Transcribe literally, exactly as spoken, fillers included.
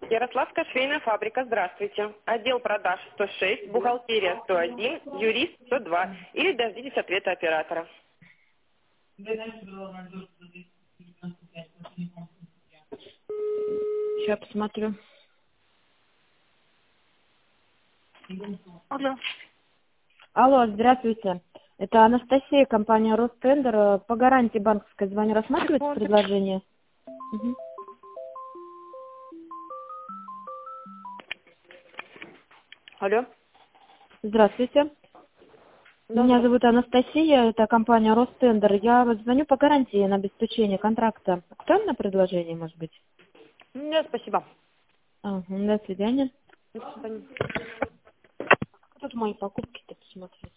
Ярославская швейная фабрика, здравствуйте. Отдел продаж сто шесть, бухгалтерия сто один, юрист сто два. Или дождитесь ответа оператора. Сейчас посмотрю. Алло. Алло, здравствуйте. Это Анастасия, компания Ростендер. По гарантии банковской звоню. Рассматриваете Секунду. предложение? Мгм. Алло. Здравствуйте. Да, Меня здравствуйте. зовут Анастасия, это компания Ростендер. Я вот звоню по гарантии на обеспечение контракта. Актуальное предложение, может быть? Нет, спасибо. Ага, до свидания. До свидания. Тут мои покупки-то посмотреть.